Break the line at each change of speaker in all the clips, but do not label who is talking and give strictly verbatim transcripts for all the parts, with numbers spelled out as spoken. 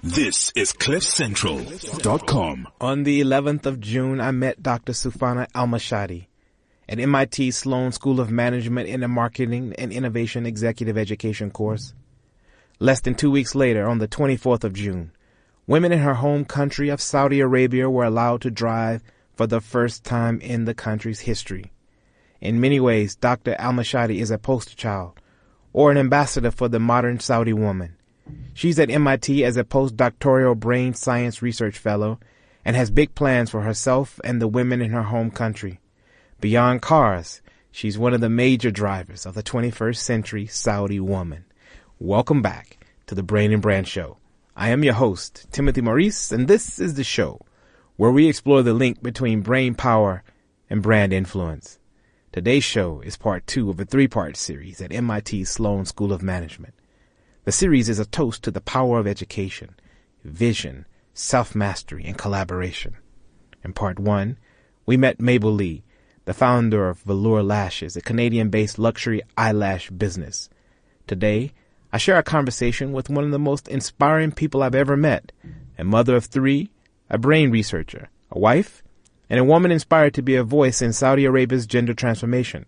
This is cliff central dot com.
On the eleventh of June, I met Doctor Sufana Al-Mashadi at M I T Sloan School of Management in a Marketing and Innovation Executive Education course. Less than two weeks later, on the twenty-fourth of June, women in her home country of Saudi Arabia were allowed to drive for the first time in the country's history. In many ways, Doctor Al-Mashadi is a poster child or an ambassador for the modern Saudi woman. She's at M I T as a postdoctoral brain science research fellow and has big plans for herself and the women in her home country. Beyond cars, she's one of the major drivers of the twenty-first century Saudi woman. Welcome back to the Brain and Brand Show. I am your host, Timothy Maurice, and this is the show where we explore the link between brain power and brand influence. Today's show is part two of a three-part series at M I T Sloan School of Management. The series is a toast to the power of education, vision, self-mastery, and collaboration. In part one, we met Mabel Lee, the founder of Velour Lashes, a Canadian-based luxury eyelash business. Today, I share a conversation with one of the most inspiring people I've ever met, a mother of three, a brain researcher, a wife, and a woman inspired to be a voice in Saudi Arabia's gender transformation,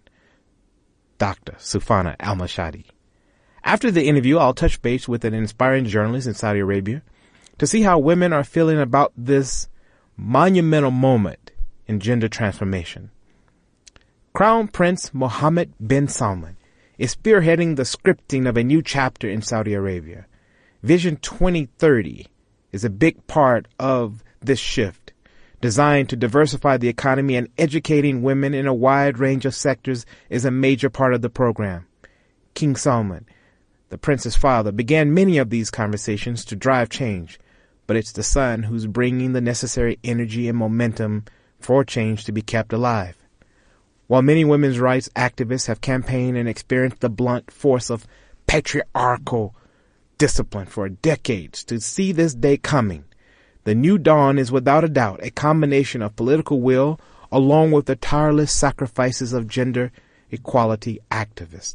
Doctor Sufana Al-Mashadi. After the interview, I'll touch base with an inspiring journalist in Saudi Arabia to see how women are feeling about this monumental moment in gender transformation. Crown Prince Mohammed bin Salman is spearheading the scripting of a new chapter in Saudi Arabia. Vision twenty thirty is a big part of this shift, designed to diversify the economy, and educating women in a wide range of sectors is a major part of the program. King Salman, the prince's father, began many of these conversations to drive change, but it's the son who's bringing the necessary energy and momentum for change to be kept alive. While many women's rights activists have campaigned and experienced the blunt force of patriarchal discipline for decades to see this day coming, the new dawn is without a doubt a combination of political will along with the tireless sacrifices of gender equality activists.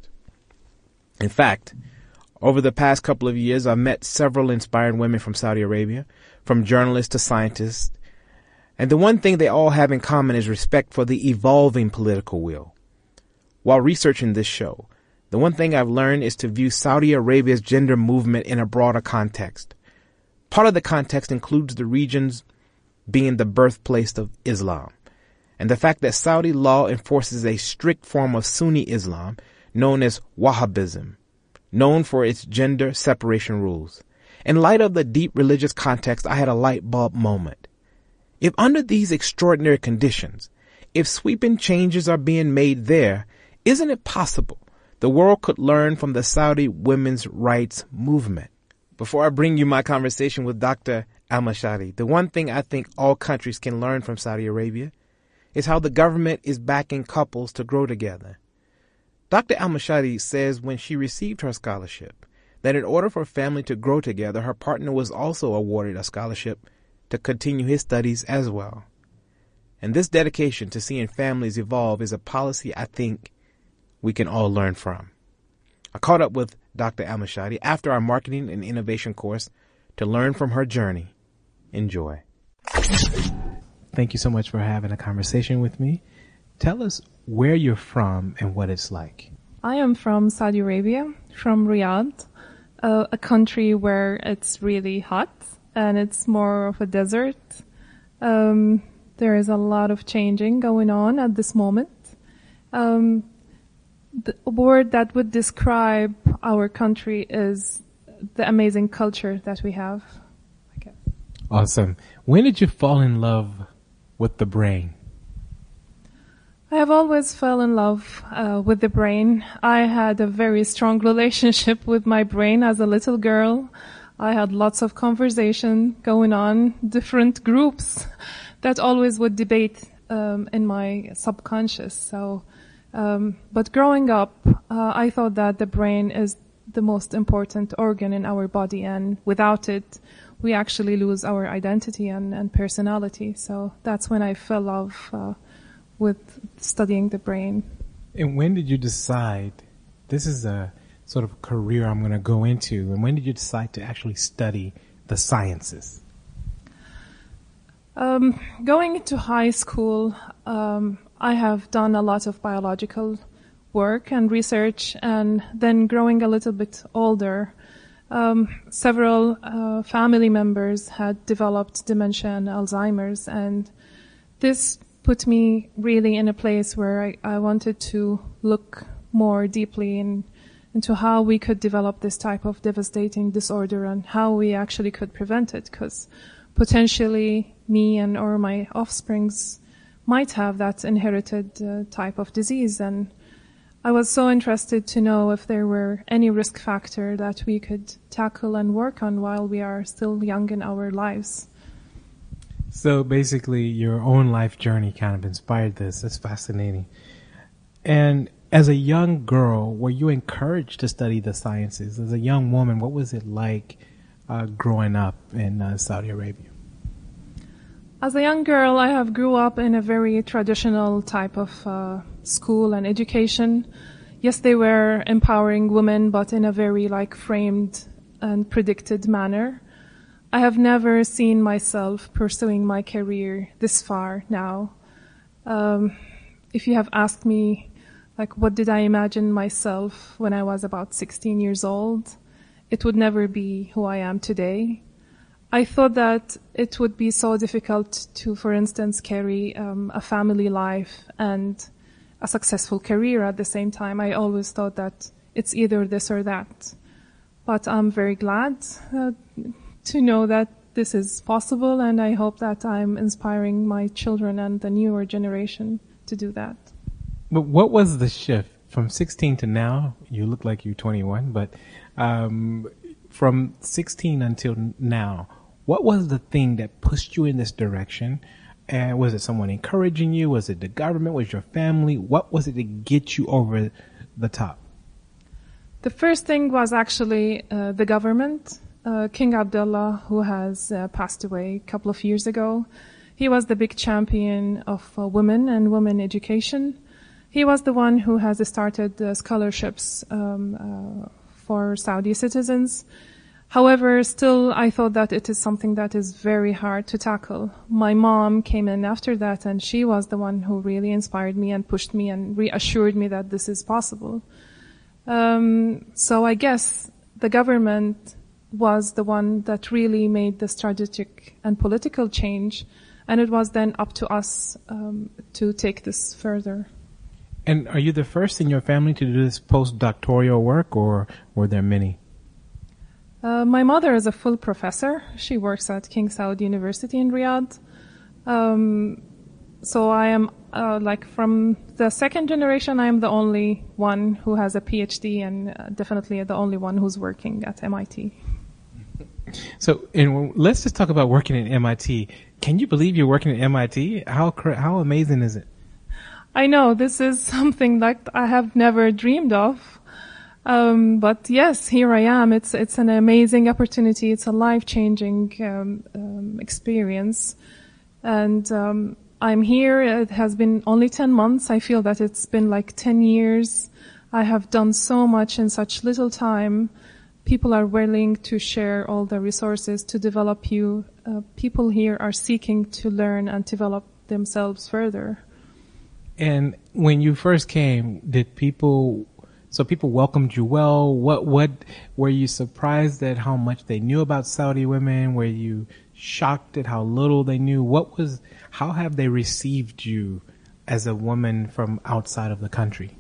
In fact, over the past couple of years, I've met several inspiring women from Saudi Arabia, from journalists to scientists, and the one thing they all have in common is respect for the evolving political will. While researching this show, the one thing I've learned is to view Saudi Arabia's gender movement in a broader context. Part of the context includes the regions being the birthplace of Islam, and the fact that Saudi law enforces a strict form of Sunni Islam known as Wahhabism, known for its gender separation rules. In light of the deep religious context, I had a light bulb moment. If under these extraordinary conditions, if sweeping changes are being made there, isn't it possible the world could learn from the Saudi women's rights movement? Before I bring you my conversation with Doctor Al-Mashadi, the one thing I think all countries can learn from Saudi Arabia is how the government is backing couples to grow together. Doctor Al-Mashadi says when she received her scholarship that in order for a family to grow together, her partner was also awarded a scholarship to continue his studies as well. And this dedication to seeing families evolve is a policy I think we can all learn from. I caught up with Doctor Al-Mashadi after our marketing and innovation course to learn from her journey. Enjoy. Thank you so much for having a conversation with me. Tell us where you're from and what it's like.
I am from Saudi Arabia, from Riyadh, uh, a country where it's really hot and it's more of a desert. Um, there is a lot of changing going on at this moment. Um, the word that would describe our country is the amazing culture that we have. Okay.
Awesome. When did you fall in love with the brain?
I have always fell in love uh, with the brain. I had a very strong relationship with my brain as a little girl. I had lots of conversation going on, different groups that always would debate um, in my subconscious. So, um, but growing up, uh, I thought that the brain is the most important organ in our body, and without it, we actually lose our identity and, and personality. So that's when I fell in love uh, with studying the brain.
And when did you decide this is a sort of career I'm going to go into? And when did you decide to actually study the sciences?
Um, going into high school, um, I have done a lot of biological work and research, and then growing a little bit older, um, several uh, family members had developed dementia and Alzheimer's, and this put me really in a place where I, I wanted to look more deeply in, into how we could develop this type of devastating disorder and how we actually could prevent it, because potentially me and or my offsprings might have that inherited uh, type of disease. And I was so interested to know if there were any risk factor that we could tackle and work on while we are still young in our lives.
So basically your own life journey kind of inspired this. That's fascinating. And as a young girl, were you encouraged to study the sciences? As a young woman, what was it like uh, growing up in uh, Saudi Arabia?
As a young girl, I have grew up in a very traditional type of uh, school and education. Yes, they were empowering women, but in a very like framed and predicted manner. I have never seen myself pursuing my career this far now. Um, if you have asked me, like, what did I imagine myself when I was about sixteen years old, it would never be who I am today. I thought that it would be so difficult to, for instance, carry um, a family life and a successful career at the same time. I always thought that it's either this or that. But I'm very glad uh, to know that this is possible, and I hope that I'm inspiring my children and the newer generation to do that.
But what was the shift from sixteen to now? You look like you're twenty-one, but um, from sixteen until now, what was the thing that pushed you in this direction? And was it someone encouraging you? Was it the government? Was it your family? What was it to get you over the top?
The first thing was actually uh, the government. Uh, King Abdullah, who has uh, passed away a couple of years ago, he was the big champion of uh, women and women education. He was the one who has started uh, scholarships um, uh, for Saudi citizens. However, still, I thought that it is something that is very hard to tackle. My mom came in after that, and she was the one who really inspired me and pushed me and reassured me that this is possible. Um, so I guess the government was the one that really made the strategic and political change, and it was then up to us um, to take this further.
And are you the first in your family to do this postdoctoral work, or were there many?
Uh, my mother is a full professor. She works at King Saud University in Riyadh. Um, so I am, uh, like from the second generation, I am the only one who has a PhD, and uh, definitely the only one who's working at M I T.
So, and let's just talk about working at M I T. Can you believe you're working at M I T? How how amazing is it?
I know, this is something that I have never dreamed of. Um, but yes, here I am. It's it's an amazing opportunity. It's a life-changing um, um, experience, and um, I'm here. It has been only ten months. I feel that it's been like ten years. I have done so much in such little time. People are willing to share all the resources to develop you. Uh, people here are seeking to learn and develop themselves further.
And when you first came, did people? So people welcomed you well. What, what, were you surprised at how much they knew about Saudi women? Were you shocked at how little they knew? What was, how have they received you as a woman from outside of the country?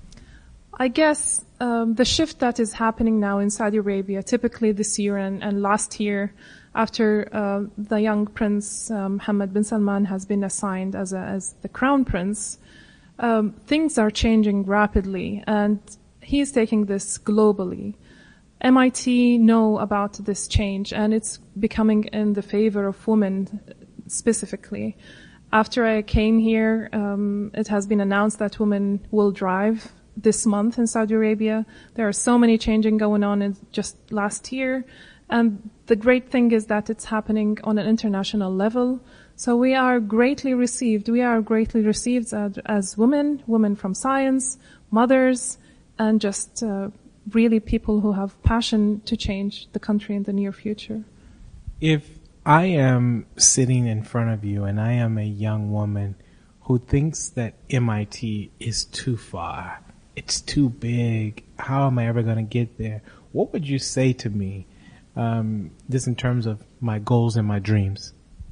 I guess, um, the shift that is happening now in Saudi Arabia, typically this year and, and last year, after, uh, the young prince, um, Mohammed bin Salman has been assigned as a, as the crown prince, Um, things are changing rapidly, and he's taking this globally. M I T know about this change, and it's becoming in the favor of women specifically. After I came here, um, it has been announced that women will drive this month in Saudi Arabia. There are so many changing going on in just last year, and the great thing is that it's happening on an international level. So we are greatly received. We are greatly received as, as women, women from science, mothers, and just uh, really people who have passion to change the country in the near future.
If I am sitting in front of you and I am a young woman who thinks that M I T is too far, it's too big, how am I ever going to get there? What would you say to me, um, just in terms of my goals and my dreams?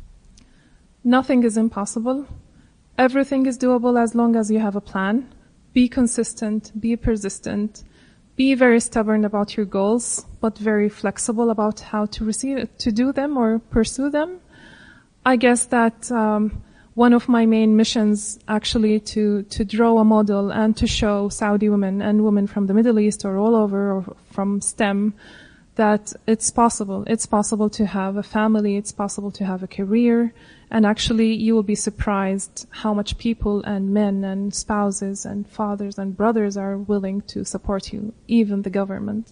Nothing is impossible. Everything is doable as long as you have a plan. Be consistent, be persistent, be very stubborn about your goals, but very flexible about how to receive it, to do them or pursue them. I guess that um, one of my main missions actually to, to draw a model and to show Saudi women and women from the Middle East or all over or from STEM that it's possible. It's possible to have a family, it's possible to have a career, and actually you will be surprised how much people and men and spouses and fathers and brothers are willing to support you, even the government.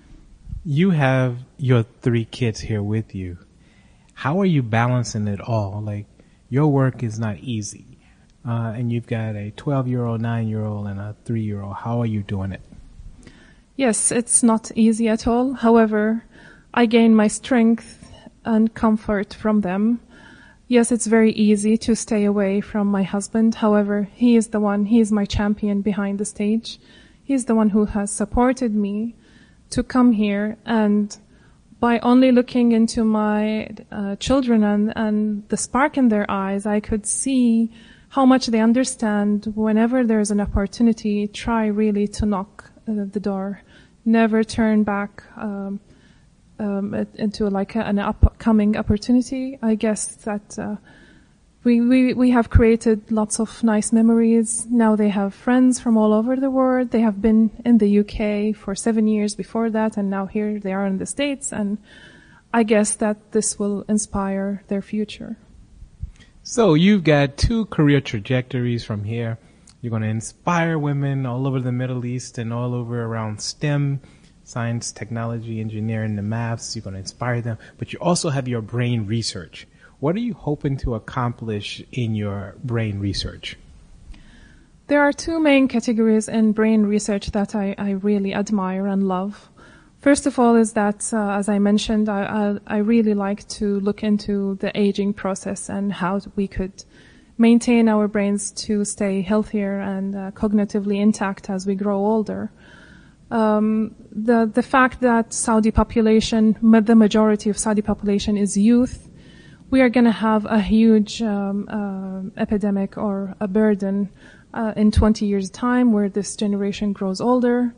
You have your three kids here with you. How are you balancing it all? Like, your work is not easy, uh, and you've got a twelve-year-old, nine-year-old, and a three-year-old. How are you doing it?
Yes, it's not easy at all. However, I gain my strength and comfort from them. Yes, it's very easy to stay away from my husband. However, he is the one, he is my champion behind the stage. He is the one who has supported me to come here, and by only looking into my uh, children and, and the spark in their eyes, I could see how much they understand. Whenever there's an opportunity, try really to knock uh, the door. Never turn back um, um, into like a, an upcoming opportunity. I guess that uh, we, we we have created lots of nice memories. Now they have friends from all over the world. They have been in the U K for seven years before that, and now here they are in the States. And I guess that this will inspire their future.
So you've got two career trajectories from here. You're going to inspire women all over the Middle East and all over around STEM, science, technology, engineering, the maths. You're going to inspire them. But you also have your brain research. What are you hoping to accomplish in your brain research?
There are two main categories in brain research that I, I really admire and love. First of all is that, uh, as I mentioned, I, I, I really like to look into the aging process and how we could maintain our brains to stay healthier and uh, cognitively intact as we grow older. Um, the the fact that Saudi population, the majority of Saudi population is youth, we are going to have a huge um, uh, epidemic or a burden uh, in twenty years' time where this generation grows older.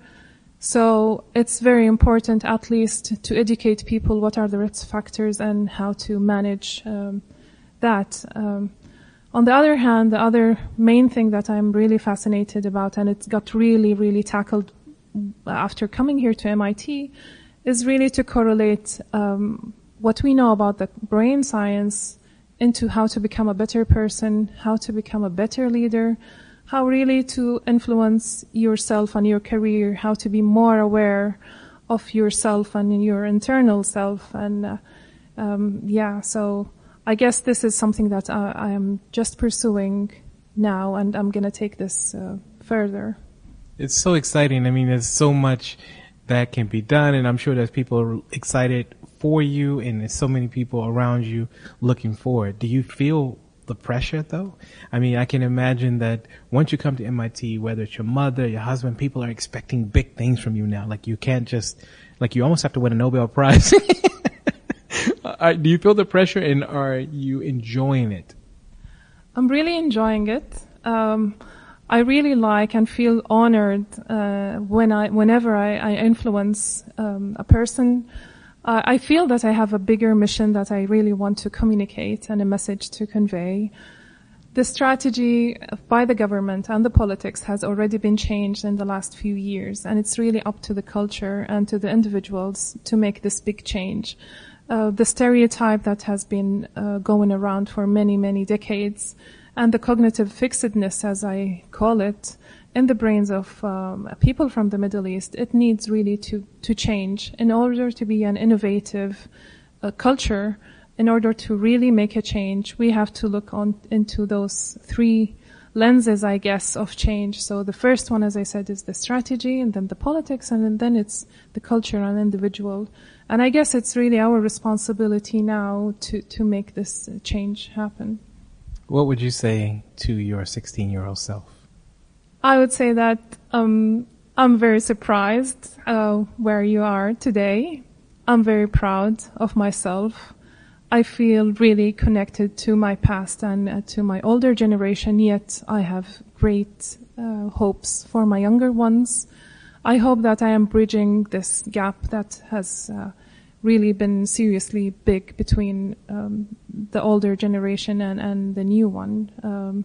So it's very important at least to educate people what are the risk factors and how to manage um, that. Um, On the other hand, the other main thing that I'm really fascinated about, and it got really, really tackled after coming here to M I T, is really to correlate um, what we know about the brain science into how to become a better person, how to become a better leader, how really to influence yourself and your career, how to be more aware of yourself and your internal self. And uh, um, yeah, so I guess this is something that I, I am just pursuing now, and I'm going to take this uh, further.
It's so exciting. I mean, there's so much that can be done, and I'm sure there's people excited for you, and there's so many people around you looking forward. Do you feel the pressure, though? I mean, I can imagine that once you come to M I T, whether it's your mother, your husband, people are expecting big things from you now. Like, you can't just, like, you almost have to win a Nobel Prize. Uh, do you feel the pressure, and are you enjoying it?
I'm really enjoying it. Um, I really like and feel honored uh, when I, whenever I, I influence um, a person. Uh, I feel that I have a bigger mission that I really want to communicate and a message to convey. The strategy by the government and the politics has already been changed in the last few years, and it's really up to the culture and to the individuals to make this big change. Uh, the stereotype that has been uh, going around for many, many decades, and the cognitive fixedness, as I call it, in the brains of um, people from the Middle East, it needs really to, to change in order to be an innovative uh, culture. In order to really make a change, we have to look on into those three lenses, I guess, of change. So the first one, as I said, is the strategy, and then the politics, and then it's the culture and individual. And I guess it's really our responsibility now to, to make this change happen.
What would you say to your sixteen-year-old self?
I would say that um, I'm very surprised uh, where you are today. I'm very proud of myself. I feel really connected to my past and uh, to my older generation, yet I have great uh, hopes for my younger ones. I hope that I am bridging this gap that has uh, really been seriously big between um, the older generation and, and the new one. Um,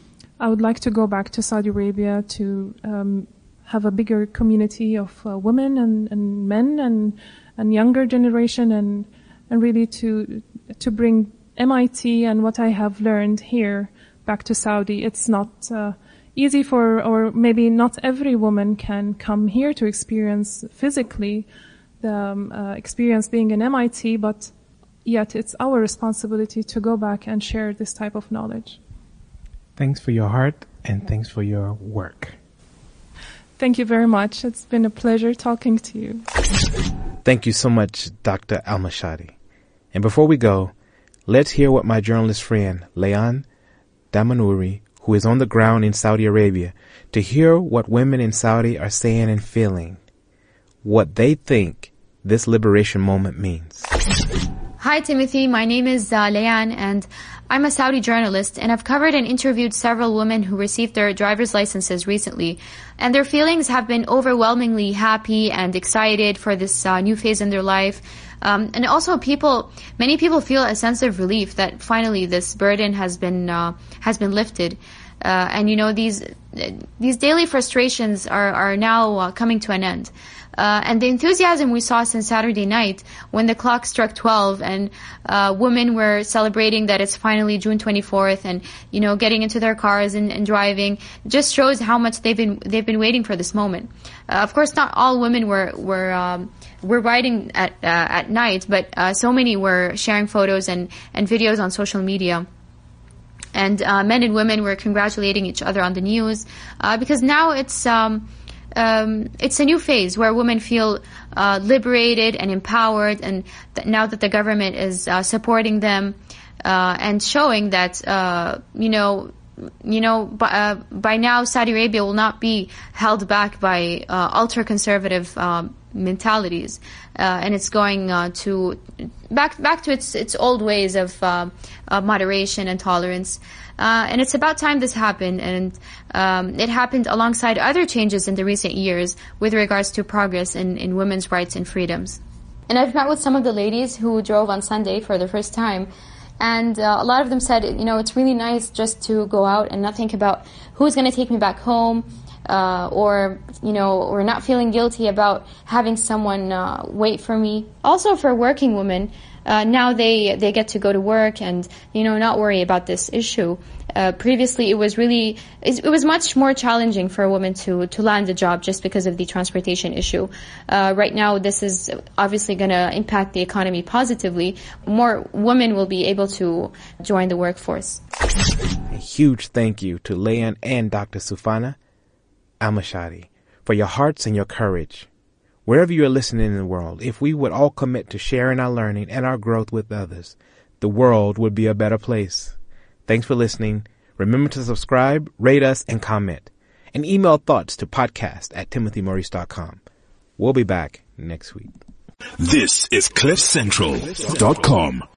I would like to go back to Saudi Arabia to um, have a bigger community of uh, women and, and men and, and younger generation, and and really to to bring M I T and what I have learned here back to Saudi. It's not uh, easy for, or maybe not every woman can come here to experience physically the um, uh, experience being in M I T, but yet it's our responsibility to go back and share this type of knowledge.
Thanks for your heart, and thanks for your work.
Thank you very much. It's been a pleasure talking to you.
Thank you so much, Doctor Almashady. And before we go, let's hear what my journalist friend, Layan Damanuri, who is on the ground in Saudi Arabia, to hear what women in Saudi are saying and feeling, what they think this liberation moment means.
Hi, Timothy. My name is uh, Layan, and I'm a Saudi journalist, and I've covered and interviewed several women who received their driver's licenses recently, and their feelings have been overwhelmingly happy and excited for this uh, new phase in their life. Um, and also, people, many people feel a sense of relief that finally this burden has been uh, has been lifted. Uh, and you know, these these daily frustrations are are now uh, coming to an end. Uh, and the enthusiasm we saw since Saturday night when the clock struck twelve and uh, women were celebrating that it's finally June twenty-fourth and, you know, getting into their cars and, and driving just shows how much they've been they've been waiting for this moment. Uh, of course, not all women were were um, were riding at uh, at night, but uh, so many were sharing photos and, and videos on social media. And uh, men and women were congratulating each other on the news uh, because now it's um, um, it's a new phase where women feel uh, liberated and empowered, and th- now that the government is uh, supporting them uh, and showing that uh, you know. You know, by, uh, by now Saudi Arabia will not be held back by uh, ultra-conservative um, mentalities, uh, and it's going uh, to back back to its its old ways of uh, uh, moderation and tolerance. Uh, and it's about time this happened, and um, it happened alongside other changes in the recent years with regards to progress in, in women's rights and freedoms. And I've met with some of the ladies who drove on Sunday for the first time. And uh, a lot of them said, you know, it's really nice just to go out and not think about who's going to take me back home, uh, or, you know, or not feeling guilty about having someone uh, wait for me. Also for working women, uh, now they, they get to go to work and, you know, not worry about this issue. Uh, previously, it was really, it was much more challenging for a woman to, to land a job just because of the transportation issue. Uh, right now, this is obviously going to impact the economy positively. More women will be able to join the workforce.
A huge thank you to Layan and Doctor Sufana Almashady for your hearts and your courage. Wherever you are listening in the world, if we would all commit to sharing our learning and our growth with others, the world would be a better place. Thanks for listening. Remember to subscribe, rate us, and comment. And email thoughts to podcast at timothy maurice dot com. We'll be back next week.
This is cliff central dot com.